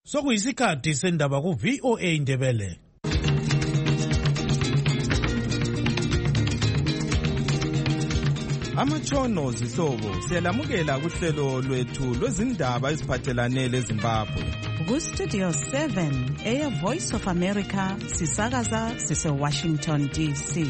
Sokuyisikhathi sendaba ku VOA Indebele. Amatshono zihlobo siyalamukela kuhlelo lwethu lwezindaba eziphathelane leZimbabwe. Ku-Studio 7 Air Voice of America sisakaza sise-Washington DC.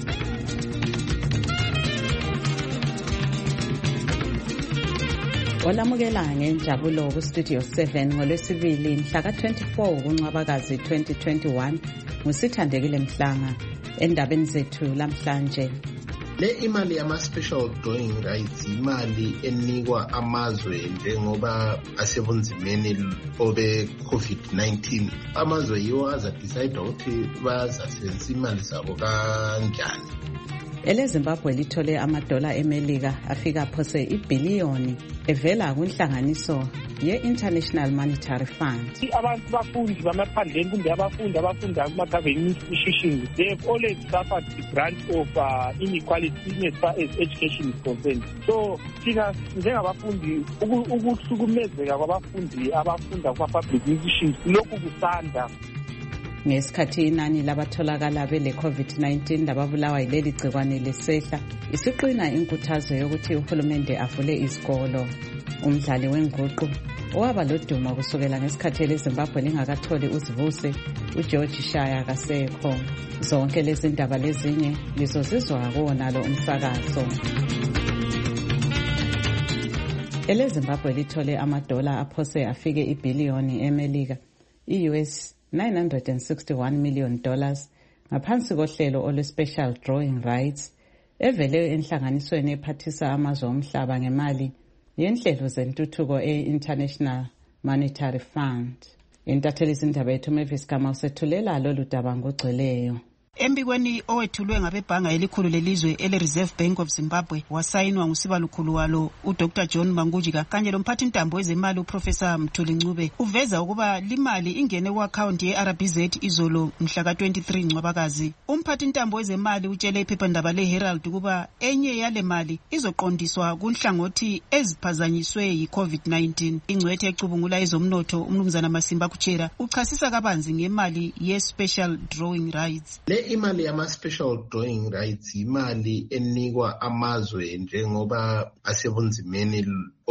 Olamukela ngenjabulo ku-Studio 7 ngolwesibili mhla ka-24 kuNcwabakazi 2021 nguSithandekile Mhlanga. Endabeni zethu lamhlanje, le imali yama-special drawing rights imali enikwa amazwe njengoba asebunzimeni obe-COVID-19. Amazwe yiwo azadicide ukuthi bazasebenzisa imali zabo kanjani. eleZimbabwe lithole amadola eMelika afika phose ibhiliyoni evela kunhlanganiso ye-International Monetary Fund. Abantu bafundi bamaphandleni kumbe abafundi abafunda kuma-government institutions, they have always suffered the brunt of inequality as far as education is concerned. So thina njengabafundi ukuhlukumezeka kwabafundi abafunda kuma-public institutions lokhu kusanda. Ngesikhathi inani labatholakala bele COVID-19 lababulawa yileli gcikwane lesehla, isiqina inkuthazo yokuthi uhulumende avule izikolo. Umdlali wenguqu owaba lodumo kusukela ngesikhathi eleZimbabwe lingakatholi uzivuse uGeorge Shaya kasekho. Zonke lezi ndaba lezinye lizozizwa kuwonalo umsakazo. eleZimbabwe lithole amadola aphose afike ibhiliyoni eMelika, i-US $961 million ngaphansi kohlelo olwe-special drawing rights evele enhlanganisweni ephathisa amazwe omhlaba ngemali yenhlelo zentuthuko e-International Monetary Fund. Intatheli izindaba yethu Mavis Gama usethulela lolu daba ngogcweleyo. Embikweni owethulwe ngabebhanga elikhulu lelizwe ele-Reserve Bank of Zimbabwe wasayinwa ngusibalukhulu walo uDr John Mangujika kanye lomphathintambo wezemali uProfessor Mthuli Ncube uveza ukuba limali ingene ku-akhawunti ye-RBZ izolo mhla ka-23 Ncwabakazi. Umphathintambo wezemali utshele iphephandaba le-Herald ukuba enye yale mali izoqondiswa kunhlangothi eziphazanyiswe yi-COVID-19. Ingcwethe ecubungula ezomnotho uMnumzana Masimba Kuchera uchasisa kabanzi ngemali ye-special drawing rights. Imali yama-special drawing rights imali enikwa amazwe njengoba asebunzimeni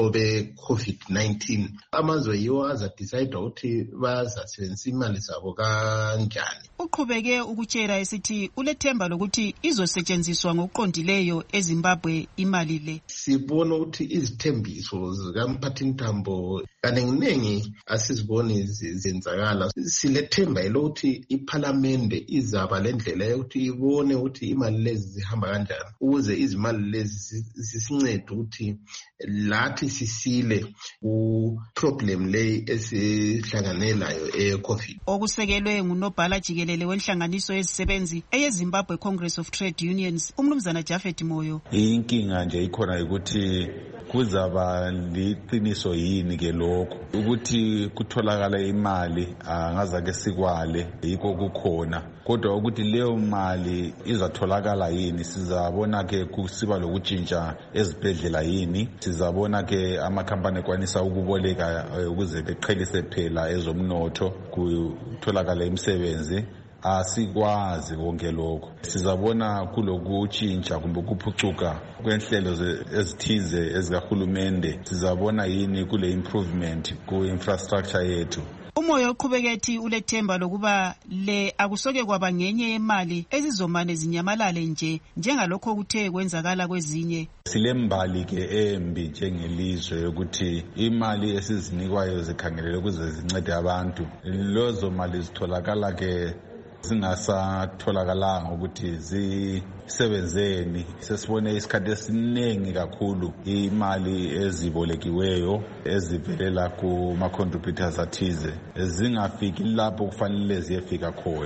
obe-COVID-19. Amazwe yiwo azadicide ukuthi bazasebenzisa imali zabo kanjani. Uqhubeke ukutshela esithi ulethemba lokuthi izosetshenziswa ngokuqondileyo eZimbabwe imali le. Sibona ukuthi izithembiso zikamphathintambo kanenginengi asiziboni zenzakala. Silethemba elokuthi iphalamende izaba lendlela yokuthi ibone ukuthi imali lezi zihamba kanjani ukuze izimali lezi zisincede ukuthi lathi sisile ku-problem le esihlangane layo e-COVID. Okusekelwe ngunobhala jikelele wenhlanganiso yezisebenzi eyeZimbabwe Congress of Trade Unions uMnumzana Japhet Moyo. Inkinga nje ikhona ukuthi kuzaba liqiniso yini ke lokho ukuthi kutholakala imali angazake sikwale yikho kukhona, kodwa ukuthi leyo mali izatholakala yini sizabona ke kusiba lokutshintsha ezibhedlela yini, sizabona ke amakhampani ekwanisa ukuboleka ukuze beqhelise phela ezomnotho kutholakala imisebenzi. Asikwazi konke lokho. Sizabona kulokutshintsha kumbe ukuphucuka kwenhlelo ezithize ezikahulumende. Sizabona yini kule improvement ku-infrastructure yethu. Umoya uqhubekethi ulethemba lokuba le akusoke kwaba ngenye yemali ezizomane zinyamalale nje njengalokho kuthe kwenzakala kwezinye. Silembali ke embi njengelizwe yokuthi imali esizinikwayo zikhangelele ukuze zincede abantu. Lozo mali zitholakala ke zingasatholakala ukuthi zisebenzeni. Sesibone isikhathi esiningi kakhulu imali ezibolekiweyo ezivelela kuma-contributors athize zingafiki lapho kufanele ziyefika khona.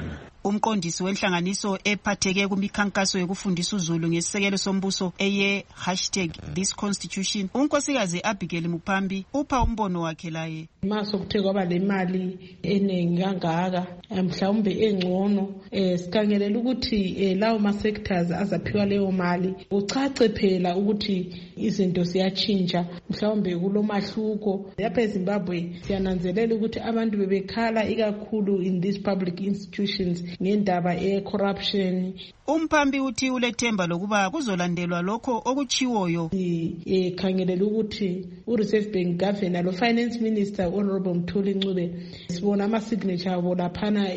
Umqondisi wenhlanganiso ephatheke kumikhankaso yokufundisa uzulu ngesisekelo sombuso eye #ThisConstitution, unkosikazi Abigail Mupambi upha umbono wakhe laye. Maso kuthe kwaba le mali eningi kangaka mhlawumbe engcono sikhangelela ukuthi lawo ma sectors azaphiwa leyo mali ucace phela ukuthi izinto siyatshintsha mhlawumbe kulomahluko lapha eZimbabwe. Siyananzelela ukuthi abantu bebekhala ikakhulu in these public institutions ngendaba corruption. Umpambi uthi ulethemba lokuba kuzolandelwa lokho okuchiwoyo. Khangelela ukuthi uReserve Bank Governor lo Finance Minister Honorable Mthuli Ncube sibona ama signature abo laphana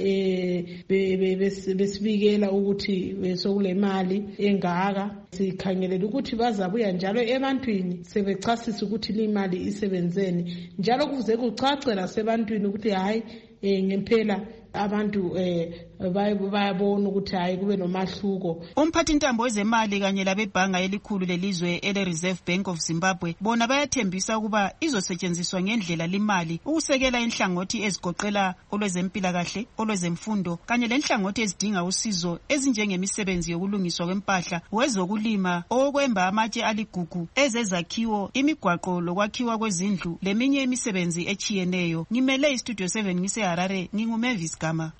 besibikela ukuthi sokule mali engaka. Sikhangelela ukuthi bazabuya njalo ebantwini sebechasisa ukuthi le mali isebenzeni njalo kuze kucace nasebantwini ukuthi hayi ngempela abantu bayabona ukuthi hayi kube nomahluko. Umphathi intambo wezemali kanye labebhanga elikhulu lelizwe ele-Reserve Bank of Zimbabwe bona bayathembisa ukuba izosetshenziswa ngendlela limali ukusekela inhlangothi ezigoqela olwezempilakahle, olwezemfundo kanye lenhlangothi ezidinga usizo ezinjengemisebenzi yokulungiswa kwempahla, wezokulima, okwemba amatshe aligugu, ezezakhiwo, imigwaqo lokwakhiwa kwezindlu leminye imisebenzi echiyeneyo. Ngimele iStudio 7 ngise Harare, nginguMavis Gama.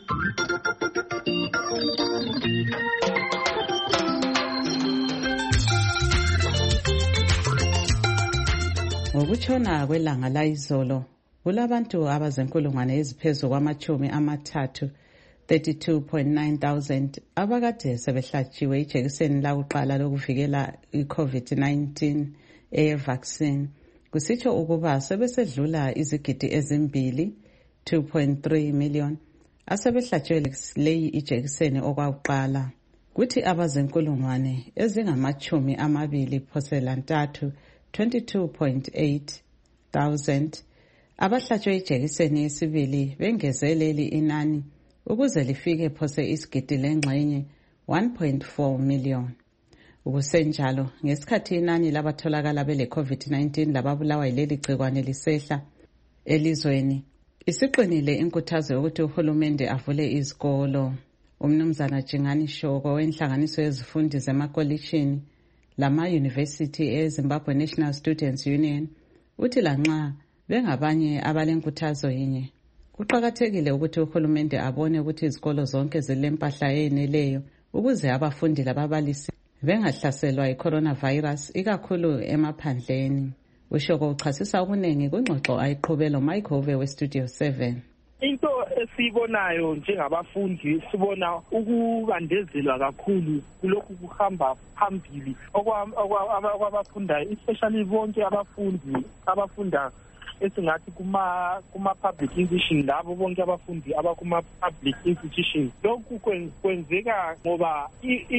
Ngokutshona kwelanga layizolo kulabantu abazenkulungwane eziphezu kwama-30 32,900 abakade sebehlatshiwe ijekiseni lakuqala lokuvikela i-COVID-19 vaccine, kusitsho ukuba sebesedlula izigidi ezimbili 2.3 million asebehlatshiwe leyi ijekiseni okwakuqala. Kuthi abazenkulungwane ezingama-23 22,800 abahlatshwe ijekiseni yesibili bengezeleli inani ukuze lifike phose isigidi lengxenye 1.4 million. Ukusenjalo ngesikhathi inani labatholakala bele COVID-19 lababulawa yileli gcikwane lisehla elizweni, isiqinile inkuthazo yokuthi uhulumende avule izikolo. Umnumzana Jingani Shoko wenhlanganiso yezifundi zemakolishini lama-University eZimbabwe National Students Union uthi lanxa bengabanye abalenkuthazo yinye, kuqakathekile ukuthi uhulumende abone ukuthi izikolo zonke zilempahla eyeneleyo ukuze abafundi lababalisi bengahlaselwa yi-coronavirus ikakhulu emaphandleni. Ushoko uchasisa okuningi kungxoxo ayiqhubela Mike Hove weStudio 7. Into esibonayo njengabafundi sibona ukubandezelwa kakhulu kulokhu kuhamba phambili okwabafundayo, especially bonke abafundi abafunda esingathi kuma public institution, labo bonke abafundi abakuma public institution. Lokhu kwenzeka ngoba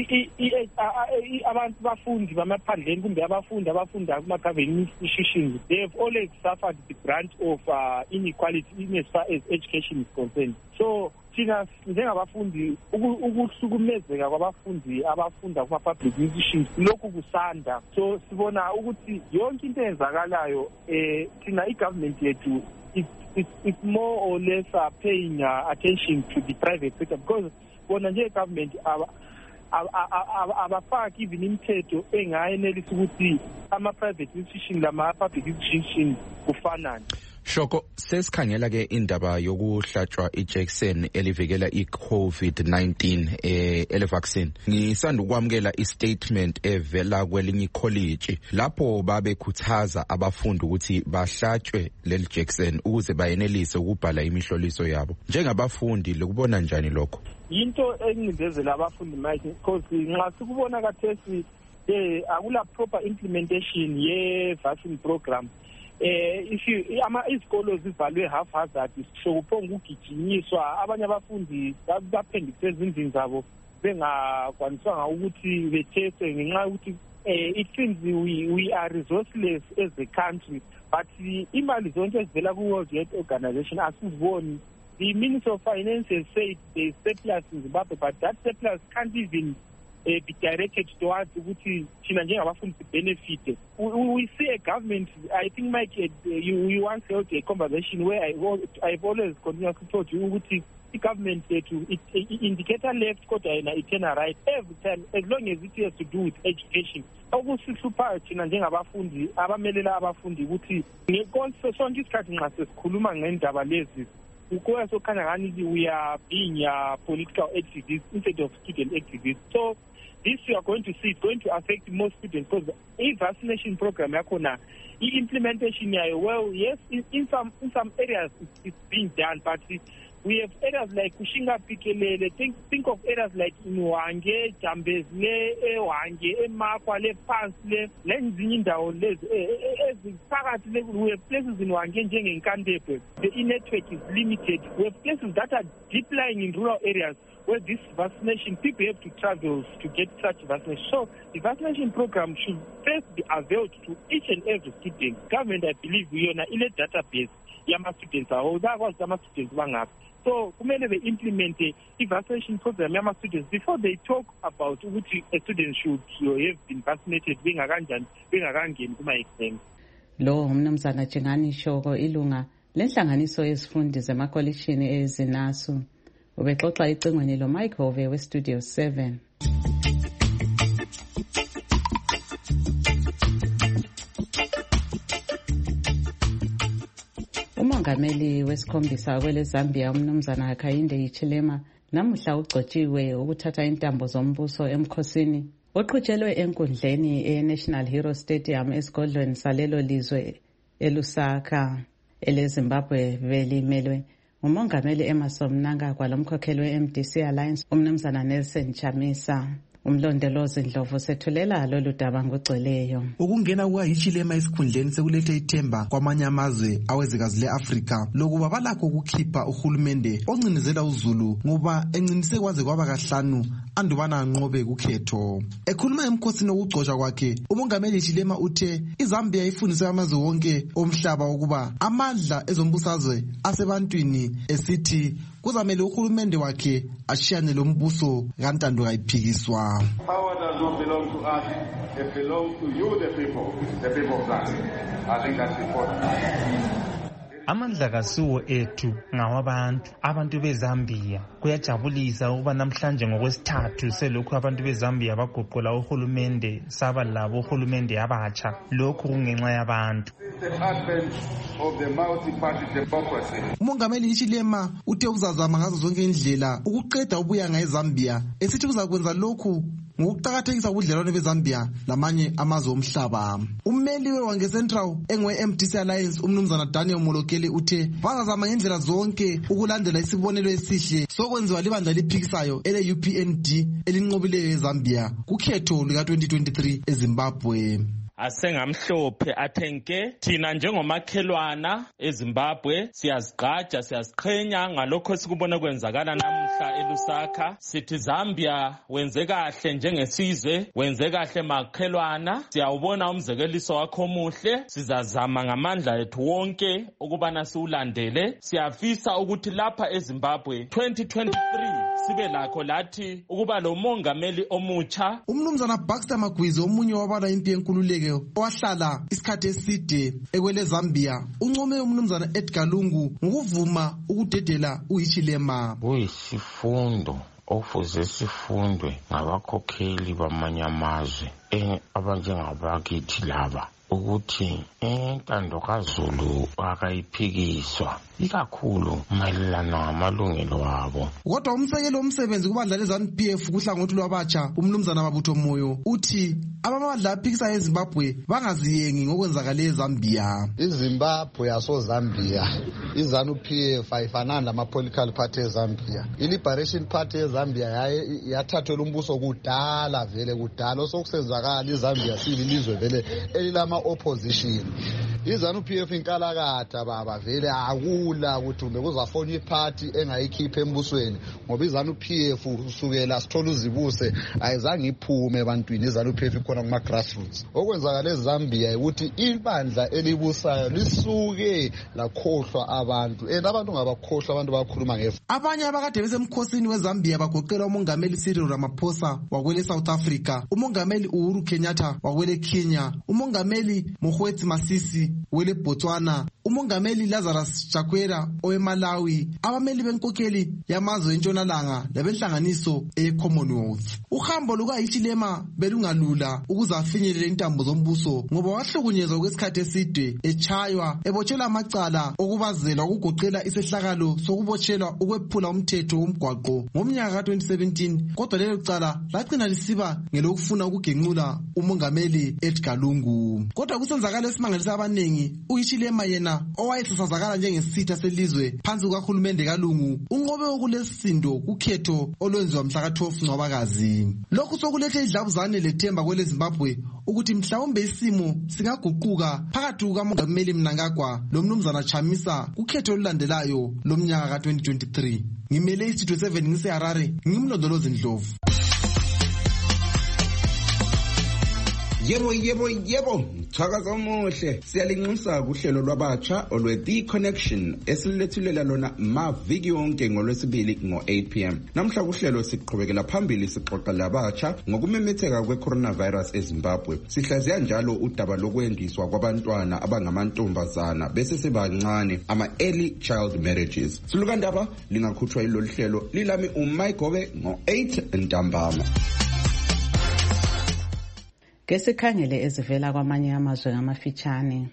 abantu bafundi bamaphandleni kumbe abafundi abafunda kuma government institutions, they have always suffered the brunt of inequality in as far as education is concerned. So thina njengabafundi ukuhlukumezeka kwabafundi abafunda kuma public institutions lokhu kusanda. So sibona ukuthi yonke into eyenzakalayo thina i-government yethu is more or less paying attention to the private sector, because bona nje government abafaki even imithetho engayenelisa ukuthi ama-private institution lama-public institution kufanane. Shoko, sesikhangela ke indaba yokuhlatshwa ijekiseni elivikela i-COVID-19 ele vaccine. Ngisanda ukwamukela istatement evela kwelinye college lapho babekhuthaza abafundi ukuthi bahlatshwe leli jekiseni ukuze bayenelise ukubhala imihloliso yabo. Njengabafundi lokubona njani lokho? Into engcindezela abafundi manje because nxa sikubona kathesi akula proper implementation ye vaccine program. Izikolo zivalwe haphazard, sokuphonga ukugijinyiswa, abanye abafundi baphendukise ezindlini zabo bengakwanisanga ukuthi betheste ngenxa ukuthi it seems we are resourceless as a country, but imali zonke ezivela ku-World Health Organization asiziboni. The Minister of Finance has said there is surplus in Zimbabwe, but that surplus can't even be directed towards ukuthi thina njengabafundi benefit. We see a government, I think Mike, you once held a conversation where I've always continuously told you ukuthi the government to indicator left kodwa yena itena right every time as long as it has to do with education. Okusihluphayo thina njengabafundi abamelela abafundi ukuthi ngekonse sonke isikhathi nxa sesikhuluma ngendaba lezi ukuya sokhanya ngani we are being political activists instead of student activists. So this you are going to see, it's going to affect most students because the vaccination program yakhona implementation yayo, well, yes, in some areas it's being done, but we have areas like Kushinga Pikelele, think of areas like Inwange, Jambezle, Ewange, Emakwa, Pansle, Lenzindawo, we have places in Wange and Kandepe. The network is limited. We have places that are deep lying in rural areas where this vaccination, people have to travel to get such vaccination. So the vaccination program should first be availed to each and every student. Government, I believe, we are in a database. Yama students are that was Yama students bang up. So kumele they implement the vaccination program Yama students before they talk about which a student should have been vaccinated being arranged kuma exam. Lo umnumzana Jengani Shoko ilunga lenhlanganiso yezifundi zemakolishini ezinasu ubexoxa icingweni lo Microwave we Studio 7. Umongameli wesikhombisa kwele Zambia umnumzana Hakainde Hichilema namuhla ugcotshiwe ukuthatha intambo zombuso emkhosini oqhutshelwe enkundleni e-National Hero Stadium esigodlweni salelo lizwe eLusaka eleZimbabwe belimelwe umongameli Emmerson Mnangagwa lomkhokheli we-MDC Alliance umnumzana Nelson Chamisa. Umlondolozi Ndlovu sethulela lolu daba ngogcweleyo. Ukungena kukaHichilema esikhundleni sekulethe ithemba kwamanye amazwe awezikazi le-Afrika lokuba balakho ukukhipha uhulumende oncinizela uZulu ngoba encinise kwaze kwaba kahlanu andubana anqobe kukhetho. Ekhuluma emkhosini wokugcotshwa kwakhe, umongameli Hichilema uthe iZambia ifundise amazwe wonke omhlaba ukuba amandla ezombusazwe asebantwini esithi kuzamele uhulumende wakhe ashiyane lo mbuso kantando kayiphikiswa. Power does not belong to us, it belongs to you, the people of Zambia. I think that's important. Amandla kasuwo ethu ngawabantu abantu beZambia. Kuyajabulisa ukuba namhlanje ngokwesithathu selokhu abantu beZambia bagoqola uhulumende saba labo uhulumende abatsha. Lokhu kungenxa yabantu. Umongameli Hichilema uthe uzazama ngazo zonke indlela ukuqeda ubuyanga eZambia esithi uzakwenza lokhu ngokuqakathekisa ubudlelwano beZambia lamanye amazwe omhlaba. Ummeli weWange Central engwe-MDC Alliance umnumzana Daniel Molokeli uthe bazazama ngendlela zonke ukulandela isibonelo esihle sokwenziwa libandla liphikisayo ele-UPND elinqobileyo eZambia kukhetho lika-2023 eZimbabwe. Asengamhlophe athenke thina njengomakhelwana eZimbabwe siyazigqaja siyaziqhenya ngalokho sikubona kwenzakala namuhla eLusaka. Sithi Zambia wenze kahle njengesizwe, wenze kahle makhelwana. Siyawubona umzekeliso wakho omuhle, sizazama ngamandla ethu wonke ukubana siulandele. Siyafisa ukuthi lapha eZimbabwe 2023 sibe lakho lathi ukuba lo mongameli omutsha. Umnumzana Baxter Magwizi omunye wabala impi yenkululeko owahlala isikhathi eside ekwele Zambia uncome umnumzana Edgar Lungu ngokuvuma ukudedela uHichilema. Kuyisifundo okufuze sifundwe ngabakhokheli bamanye amazwe abanjengabakithi laba ukuthi intando kaZulu akayiphikiswa ikakhulu mayelana namalungelo wabo. Kodwa umsekelo omsebenzi kubandla leZANU-PF kuhlangothi lwabatsha umnumzana Mabutho Moyo uthi abamandla aphikisa eZimbabwe bangaziyengi ngokwenzakala eZambia. iZimbabwe yasoZambia iZANU-PF ayifanani lama-political party eZambia. I-Liberation Party eZambia yathathela umbuso kudala vele kudala osokusenzakala iZambia sililizwe vele elilama opposition. iZANU-PF inkalakatha baba vele akula ukuthi umbe kuzafona iphathi engayikhipha embusweni ngoba iZANU-PF usukela sithola uzibuse ayizange iphume ebantwini. iZANU-PF ikhona kuma grassroots. Okwenzakala eZambia ukuthi ibandla elibusayo lisuke lakhohlwa abantu abantu ngabakhohlwa abantu bakhuluma ngefu. Abanye abakade besemkhosini weZambia bagoqela umongameli Cyril Ramaphosa wakwele South Africa, umongameli Uhuru Kenyatta wakwele Kenya, umongameli Mokgweetsi Masisi wele Botswana, umongameli Lazarus Chakwera oweMalawi, abameli benkokheli yamazwe entshonalanga labenhlanganiso eCommonwealth. Uhambo lukaHichilema belungalula ukuze afinyelele intambo zombuso ngoba wahlukunyezwa kwesikhathi eside, echaywa, ebotshelwa amacala okubazela ukugoqela isehlakalo sokubotshelwa ukwephula umthetho womgwaqo ngomnyaka ka-2017, kodwa lelo cala lagcina lisiba ngelokufuna ukugenqula umongameli Edgar Lungu. Kodwa kusenzakala esimangalisa abaningi, uHichilema yena owayesasazakala njengesitha selizwe phansi kukahulumende kaLungu unqobe ukulesisindo kukhetho olwenziwa mhla ka-12 Ncwabakazi. Lokhu sokulethe idlabuzane lethemba kwele Zimbabwe ukuthi mhlawumbe isimo singaguquka phakathi kukamongameli Mnangagwa lomnumzana Chamisa kukhetho olulandelayo lomnyaka ka-2023. Ngimele iStudio 7 ngiseHarare, ngimlondolozi Ndlovu. Yebo, thakaza omuhle. Siyalinxusa kuhlelo lwabatsha olwe-The Connection esilethulela lona maviki yonke ngolwesibili ngo-8 p.m. Namhla kuhlelo siqhubekela phambili sixoxa labatsha ngokumemetheka kwe-coronavirus eZimbabwe. Sihlaziya njalo udaba lokwendiswa kwabantwana abangamantombazana bese sebancane, ama-early child marriages. Silukandaba lingakhutshwa ilolu hlelo lilami uMayigobe ngo-8 ntambama. Kesikhangele ezivela kwamanye amazwe ngamafitshane.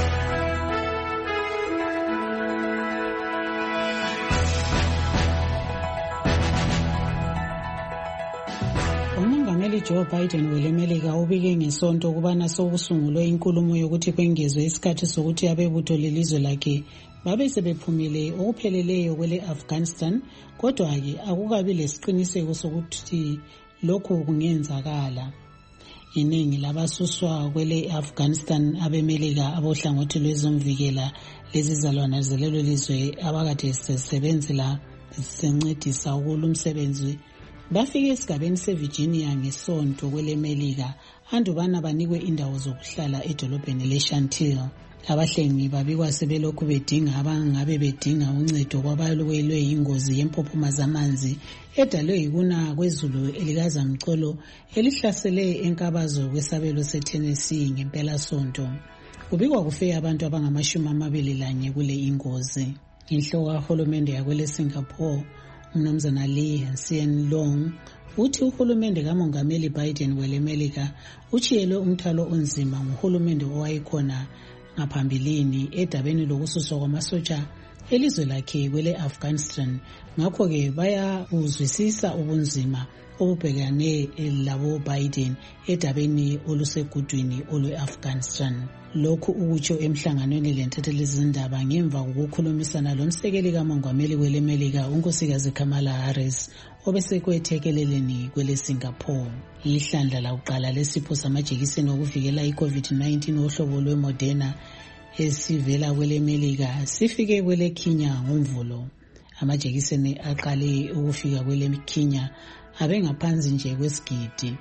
Umongameli Joe Biden welemelika ubike ngesonto ukubana sokusungulwe inkulumo yokuthi kwengezwe isikhathi sokuthi abebutho lelizwe lakhe babe sebephumile okupheleleyo kwele Afghanistan, kodwa-ke akukabi lesiqiniseko sokuthi lokhu kungenzakala. Iningi labasuswa kwele Afghanistan abemelika abohlangothi lwezomvikela lezizalwana zelelo lizwe abakade sisebenzela sincedisa ukulumsebenzi bafike esigabeni seVirginia ngesonto kwele Melika andubana banikwe indawo zokuhlala edolobheni leShantil. Abahlengi babikwa sebelokhu bedinga abangabe bedinga uncedo kwabalwelwe ingozi yempophoma zamanzi edalwe yikuna kwezulu elikazamcolo elihlasele enkabazo kwesabelo seTennessee ngempela sonto. Kubikwa kufe abantu abangama-21 kule ingozi. Inhloko kahulumende yakwele Singapore uMnumzana Lee Hsien Loong uthi uhulumende kamongameli Biden welemelika uchiyelwe umthwalo onzima nguhulumende owayekhona ngaphambilini edabeni lokususwa kwamasotsha elizwe lakhe kwele Afghanistan. Ngakho-ke bayakuzwisisa ubunzima obubhekane labo Biden edabeni olusegudwini olwe-Afghanistan. Lokhu ukutsho emhlanganweni lentethelezindaba ngemva kokukhulumisana lomsekeli kamongameli welemelika unkosikazi Kamala Harris obesekwethekeleleni kwele Singapore. Ihlandla lakuqala lesipho samajekiseni okuvikela i-COVID-19 ohlobo lwe-Moderna esivela kwele Melika sifike kwele Kenya ngomvulo. Amajekiseni aqale ukufika kwele Kenya abengaphansi nje kwesigidi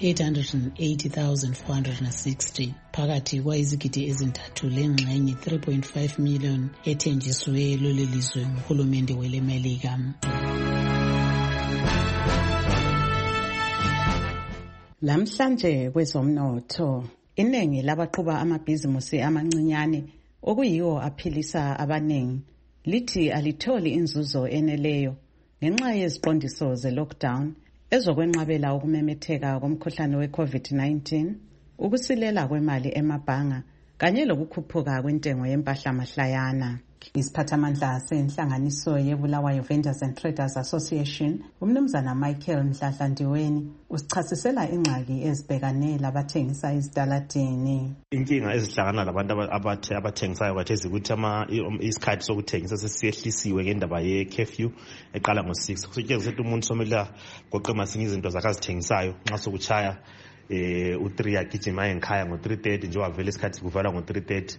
880,460 phakathi kwayizigidi ezintathu lengxenye 3.5 million ethenjisiwe lolelizwe nguhulumende wele Melika. Lamhlanje kwezomnotho, iningi labaqhuba amabhizimusi amancinyane okuyiwo aphilisa abaningi lithi alitholi inzuzo eneleyo ngenxa yeziqondiso ze-lockdown ezokwenqabela ukumemetheka komkhuhlane we-COVID-19, ukusilela kwemali emabhanga kanye lokukhuphuka kwentengo yempahla mahlayana. Isiphathamandla senhlanganiso yeBulawayo Vendors and Traders Association, uMnumzana Michael Mdladla-Ndiweni, usichasisela ingxaki ezibhekane labathengisa ezitaladini. Inkinga ezihlangana labantu abathengisayo bathezi ukuthi isikhathi sokuthengisa sesiyehlisiwe ngendaba ye-curfew eqala ngo-6. Kusetshenziswa ukuthi umuntu somela goqe masinye izinto zakhe azithengisayo nxa sokuchaya u3 agijima enkhaya ngo3:30 nje wavela isikhathi kuvala ngo3:30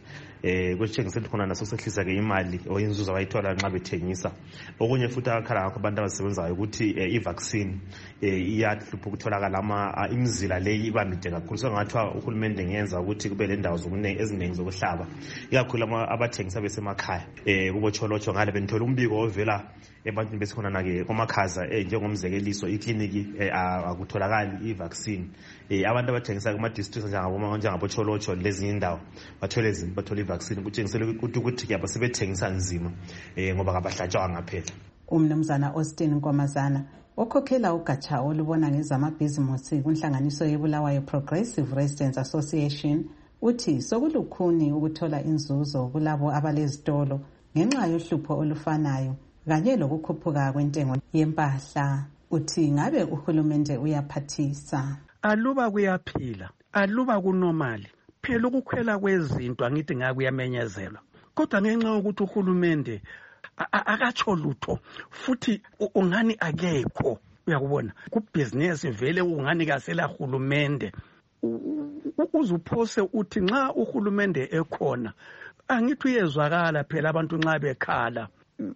kwesitshengisela khona naso sehlisa ke imali oyinzuzo abayithola nxa bethengisa. Okunye futhi akakhala ngakho abantu abasebenzayo ukuthi i-vaccine iyahlupha ukutholakala imizila leyi iba mide kakhulu. So ngathiwa uhulumende ngenza ukuthi kube le ndawo eziningi zokuhlaba, ikakhulu abathengisa besemakhaya kubotsholotsho. Ngale benthola umbiko ovela ebantwini besikhona-ke komakhaza njengomzekeliso ikliniki akutholakali i-vaccine. Abantu abathengisa kuma-districts njengabotsholotsho lezinye indawo bathole i-vaccine, kutshengisele ukuthi basebethengisa nzima ngoba kabahlatshwanga ngaphela. Umnumzana Austin Nkomazana okhokhela ugatsha olubona ngezamabhizimusi kunhlanganiso yeBulawayo Progressive Residents Association uthi sokulukhuni ukuthola inzuzo kulabo abalezitolo ngenxa yohlupho olufanayo kanye lokukhuphuka kwentengo yempahla. Uthi ngabe uhulumende uyaphathisa aluba kuyaphila aluba kunormali phela ukukhwela kwezinto angithi ngakuyamenyezelwa, kodwa ngenxa yokuthi uhulumende akatsho lutho futhi ungani akekho. Uyakubona kubhizinesi vele ungani kasela hulumende. Uzuphose uthi nxa uhulumende ekhona angithi uyezwakala phela abantu nxa bekhala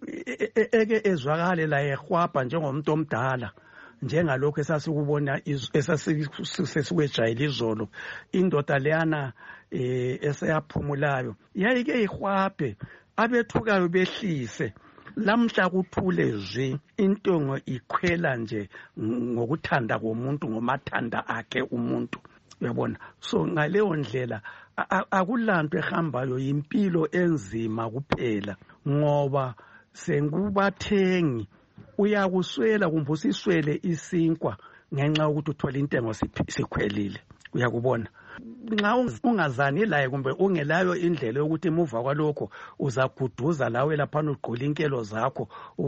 eke ezwakale la ehwabha njengomuntu omdala, njengalokho esasikubona esasikwejayela izolo. Indoda leyana eseyaphumulayo yayike ihwabhe abethukayo behlise. Lamhla kuthule zwi, intongo ikhwela nje ngokuthanda komuntu, ngomathanda akhe umuntu. Uyabona, so ngaleyo ndlela akulanto ehambayo, impilo enzima kuphela ngoba sengubathengi uyakuswela kumbe usiswele isinkwa ngenxa yokuthi uthola intengo sikhwelile. Uyakubona, nxa ungazani laye kumbe ungelayo indlela yokuthi emuva kwalokho uzaguduza lawe laphana ugqula inkelo zakho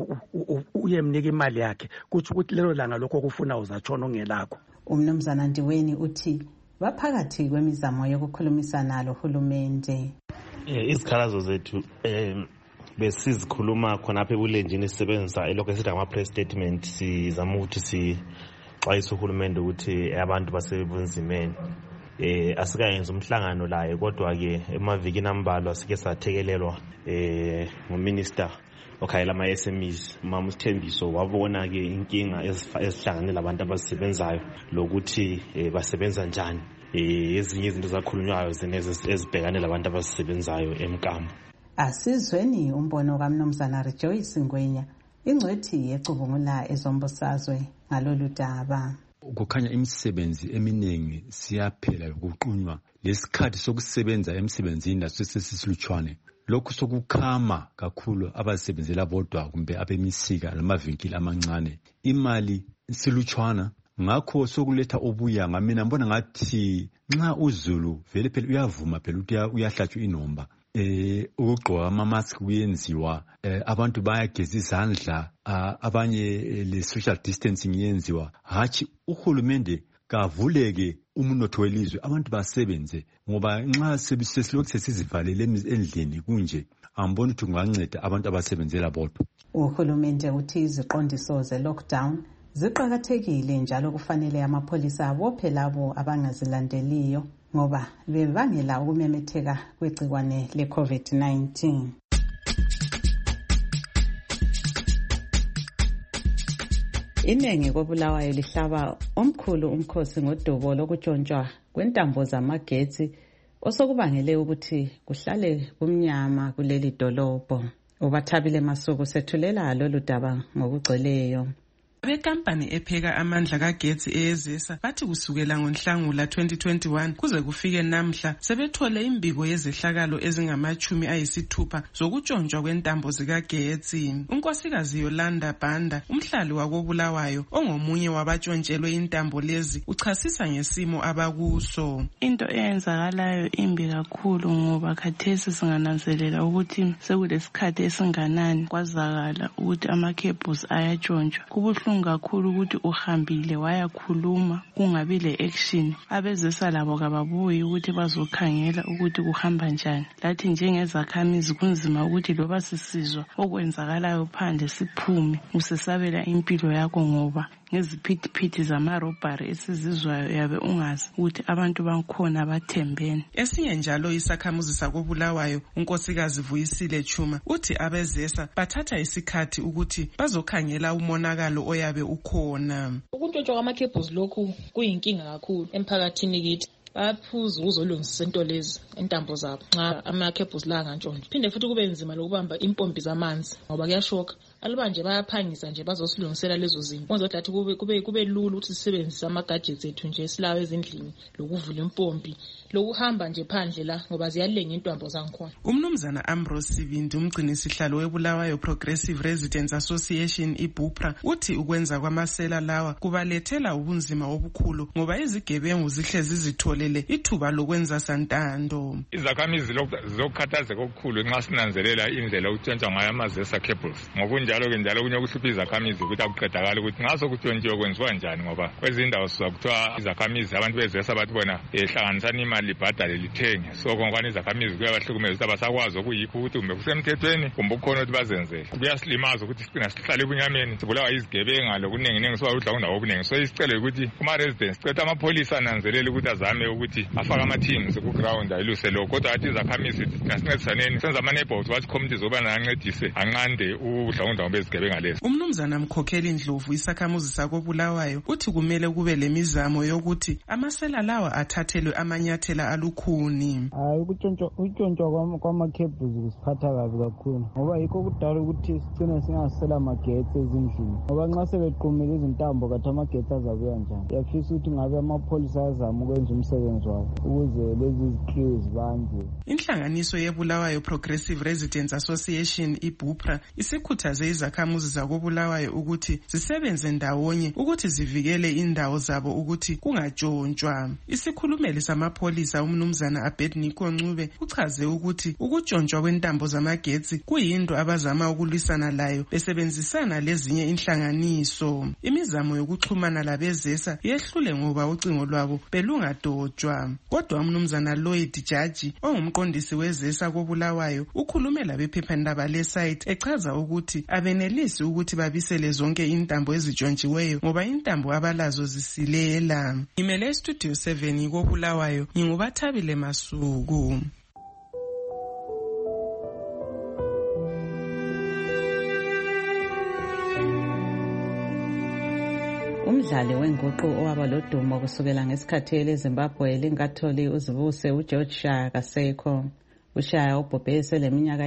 uyemnika imali yakhe, kuthi ukuthi lelo langa lokho kufuna uzatshona ungelakho. Umnumzana Ndiweni uthi baphakathi kwemizamo yokukhulumisana lohulumende. Izikhalazo zethu besizikhuluma khonapha ebulenjini sisebenzisa elokho esithi ama-press statement. Sizama ukuthi sixwayise uhulumende ukuthi abantu basebunzimeni. Asikayenza umhlangano laye, kodwa-ke emavikini ambalwa sike sathekelelwa nguminister okhayela ama-SMEs Mama Sithembiso, wabona-ke inkinga ezihlanganele abantu abasebenzayo lokuthi basebenza njani. Ezinye izinto zakhulunywayo ezibhekane labantu abasebenzayo emkamo. Asizweni umbono kaMnumzana Rejoice Ngwenya, ingcwethi yecubungula ezombusazwe ngalolu daba. Kukhanya imisebenzi eminingi siyaphela ukuqunywa, lesikhathi sokusebenza emsebenzini laso sesisilutshwane. Lokhu sokukhama kakhulu abasebenzela bodwa kumbe abemisika lamavinkili amancane. Imali silutshwana, ngakho sokuletha obuyanga. Mina mbona ngathi nxa uzulu vele phela uyavuma phela ukuthi uyahlatshwa inomba. Ukugqoka ama-mask kuyenziwa, abantu bayageza izandla, abanye le-social distancing yenziwa. Hatshi uhulumende kavuleke umnotho welizwe, abantu basebenze, ngoba nxa sesilokhu sesizivalele endlini kunje ambona ukuthi kunganceda abantu abasebenzela bodwa. Uhulumende uthi iziqondiso ze-lockdown ziqakathekile njalo kufanele amapholisa abophe labo abangazilandeliyo ngoba bebangela ukumemetheka kwegcikwane le-COVID-19. Inengi koBulawayo lihlaba omkhulu umkhosi ngodubo lokutshontshwa kwentambo zamagetsi osokubangele ukuthi kuhlale kumnyama kuleli dolobho. Ubathabile Masuku sethulela lolu daba ngokugcweleyo. Abekampani epheka amandla kagetsi eyezisa bathi kusukela ngoNhlangula 2021 kuze kufike namhla sebethole imbiko yezehlakalo ezingama-60 zokutshontshwa kwentambo zikagetsi. Unkosikazi Yolanda Banda, umhlali wakoBulawayo ongomunye wabatshontshelwe intambo lezi, uchasisa ngesimo abakuso. Into eyenzakalayo imbi kakhulu ngoba khathesi singananzelela ukuthi sekulesikhathi esinganani kwazakala ukuthi ama-cables ayatshontshwa. Kubuhlungu kakhulu ukuthi uhambile wayakhuluma kungabi le-action. Abezisa labo kababuyi ukuthi bazokhangela ukuthi kuhamba njani. Lathi njengezakhamizi kunzima ukuthi loba sisizwa okwenzakalayo phandle siphume usesabela impilo yakho ngoba ngeziphithiphithi zamarobhari esizizwayo yabe ungazi ukuthi abantu bankhona bathembene. Esinye njalo isakhamuzi sakobulawayo unkosikazi Vuyisile Chuma uthi abezesa bathatha isikhathi ukuthi bazokhangela umonakalo oyabe ukhona. Ukuntshontsha kwamakhebhuzi lokhu kuyinkinga kakhulu emphakathini kithi. Baphuza ukuzolungisa into lezi intambo zabo nxa amakhebhuzi la ngantshontsha. Phinde futhi kube nzima lokubamba impompi zamanzi ngoba kuyashoka. Alibanje bayaphangisa nje bazosilungisela lezo zinto. Kwenza ukuthi kube lula ukuthi sisebenzise ama-gadgets ethu nje silawo ezindlini lokuvula impompi lokuhamba nje phandle la ngoba ziyalenga intambo zangikhona. Umnumzana Ambrose Sibindi umgcini sihlalo webulawayo Progressive Residents Association iBupra uthi ukwenza kwamasela lawa kubalethela ubunzima obukhulu ngoba izigebengu zihlezi zitholele ithuba lokwenza santando. Izakhamizi zokukhathazeka okukhulu nxa sinanzelela indlela okutshentshwa ngayo amazesa cables. Ngokunjalo ke njalo kunye kuhlupha izakhamizi ukuthi akuqedakala ukuthi ngaso kutshontshiwe kwenziwa njani ngoba kwezindawo sizakuthiwa izakhamizi abantu bezesa bathi bona hlanganisani imali libhadale lithenge. So ngokwani izakhamizi kuyabahlukumeza ukuthi abasakwazi okuyikho ukuthi kumbe kusemthethweni kumbe kukhona ukuthi bazenzele. Kuyasilimaza ukuthi sigcina sihlale ebunyameni sibulawa izigebenga lokunenginengi soba udla obuningi. So isicelo ukuthi kuma-residents sicela amapholisa ananzelele ukuthi azame ukuthi afake ama-teams ku-ground ayiluse lokho. Kodwa athi izakhamizi sincedisaneni senza ama-neighborhood watch committees okubana ancedise anqande udla bezigebenga lezi. Umnumzana Mkhokheli Ndlovu isakhamuzi sakobulawayo uthi kumele kube lemizamo yokuthi amasela lawa athathelwe amanyathela alukhuni. Ukutshontsha kwamakhebhuzi kusiphatha kabi kakhulu ngoba yikho kudala ukuthi sigcine singasela amagetsi ezindlini ngoba nxa sebequmile izintambo kathi amagetsi azabuya njani. Yafisa ukuthi ngabe amapholisa azama ukwenza umsebenzi wabo ukuze lezi zikhiwo zibanjwe. Inhlanganiso yebulawayo Progressive Residents Association iBupra isikhuthaze izakhamuzi zakobulawayo ukuthi zisebenze ndawonye ukuthi zivikele indawo zabo ukuthi kungatshontshwa. Isikhulumeli samapholisa umnumzana Abednego Ncube uchaze ukuthi ukutshontsha kwentambo zamagetsi kuyinto abazama ukulwisana layo besebenzisana lezinye inhlanganiso. Imizamo yokuxhumana labezesa yehlule ngoba ucingo lwabo belungadotshwa. Kodwa umnumzana Lloyd Jaji ongumqondisi wezesa kobulawayo ukhulume labephephandaba lesite echaza ukuthi abenelisi ukuthi babisele zonke intambo ezitshontshiweyo ngoba intambo abalazo zisilela. Imele Studio 7 kobulawayo ngingubathabile Masuku. Umdlali wenguqu owaba lodumo kusukela ngesikhathi eleZimbabwe lingatholi uzibuse uGeorge Shaya kasekho. uShaya ubhubhe eseleminyaka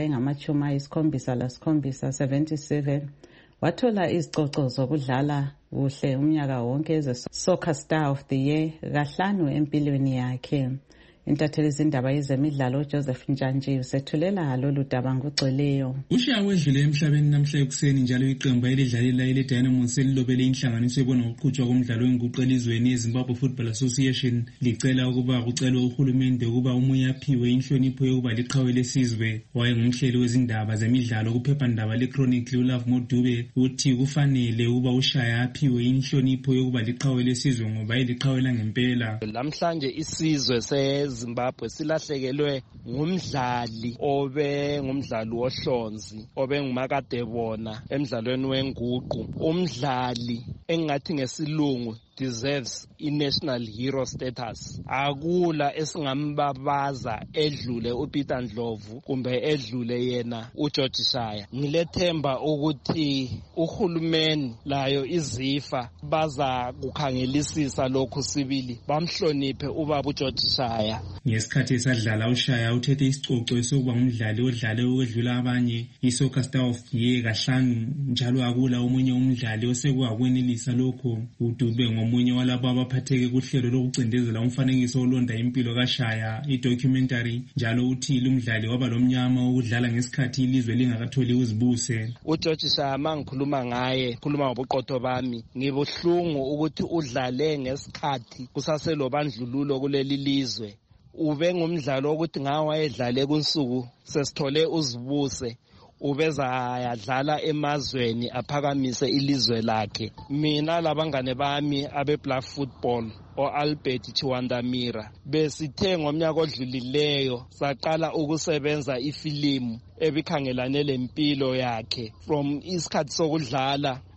engama-77 77 wathola izicoco zokudlala kuhle umnyaka wonke as-Soccer Star of the Year kahlanu empilweni yakhe. Intatheli izindaba yezemidlalo Joseph Njanji usethulela lolu daba ngugcweleyo. uShaya wedlule emhlabeni namhla ekuseni njalo iqembu elidlalela ile Dynamos elilobele inhlanganiso ebona ukuqhutshwa komdlalo wenguqu elizweni yeZimbabwe Football Association licela ukuba kucelwe uhulumende ukuba umunye aphiwe inhlonipho yokuba liqhawe lesizwe. Wayengumhleli wezindaba zemidlalo kuphephandaba leChronicle uLove Modube uthi kufanele ukuba uShaya aphiwe inhlonipho yokuba liqhawe lesizwe ngoba eliqhawela ngempela. Lamhlanje isizwe Zimbabwe silahlekelwe ngumdlali obe ngumdlali wohlonzi obe ngumakadebona emidlalweni wenguqu. Umdlali engathi ngesilungu deserves i-national hero status. Akula esingambabaza edlule uPeter Ndlovu kumbe edlule yena uGeorge Shaya. Ngilethemba ukuthi uhulumeni layo izifa baza kukhangelisisa lokhu sibili bamhloniphe ubaba uGeorge Shaya. Ngesikhathi esadlala uShaya uthethe isicoco sokuba ngumdlali odlale ukwedlula abanye iSoccer Star of the Year kahlanu njalo akula omunye umdlali osekwakwelisa lokho. uDube ngomunye walabo abaphatheke kuhlelo lokucindezela umfanekiso olonda impilo kaShaya idocumentary njalo uthi lumdlali waba lomnyama ukudlala ngesikhathi ilizwe lingakatholi uzibuse. uGeorge Shaya mangikhuluma ngaye khuluma ngobuqotho bami ngibuhlungu ukuthi udlale ngesikhathi kusaselo bandlululo kuleli lizwe. Ube ngumdlalo ukuthi ngawayedlale kunsuku sesithole uzibuse ubeza yadlala emazweni aphakamise ilizwe lakhe. Mina labangane bami abeBlack Football oAlbert Chiwandamira besithe ngomnyaka odlulileyo saqala ukusebenza ifilimu ebikhangelane lempilo yakhe from isikhathi sokudlala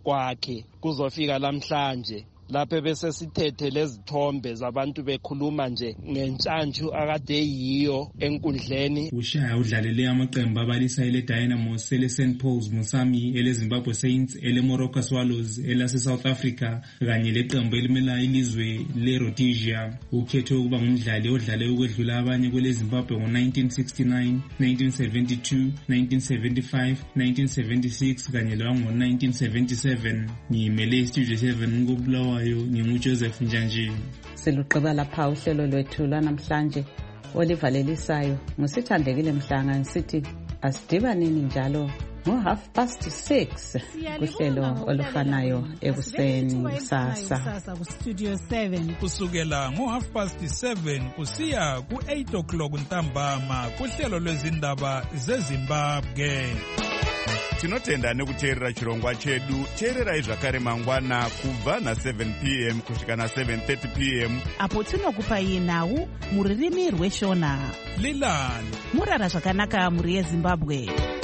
kwakhe kuzofika lamhlanje lapho bese sithethe lezithombe zabantu bekhuluma nje ngentshantshu akade yiyo enkundleni. Ushaya udlalele amaqembu abalisa ele Dynamos, ele St Paul's Musami, ele Zimbabwe Saints, ele Moroka Swallows, ele South Africa kanye leqembu elimela ilizwe le Rhodesia. Ukhethe ukuba ngumdlali odlale ukwedlula abanye kwele Zimbabwe ngo-1969, 1972, 1975, 1976 kanye lango-1977. Ngiyimele iStudio 7 ngobulawa Joseph Njanji. Siluqaba lapha uhlelo lwethu lanamhlanje olivalelisayo ngusithandekile Mhlanga sithi asidibaneni njalo ngo6:30 kuhlelo olufanayo ekuseni kusasa ku Studio 7 kusukela ngo7:30 kusiya ku8:00 ntambama kuhlelo lwezindaba zeZimbabwe. Tinotenda nekuteerera chirongwa chedu. Teererai zvakare mangwana kubva na7 p.m. kusvika na7:30 p.m. apo tinokupai nhau muririmi rweshona. Lilani murara zvakanaka muri yeZimbabwe.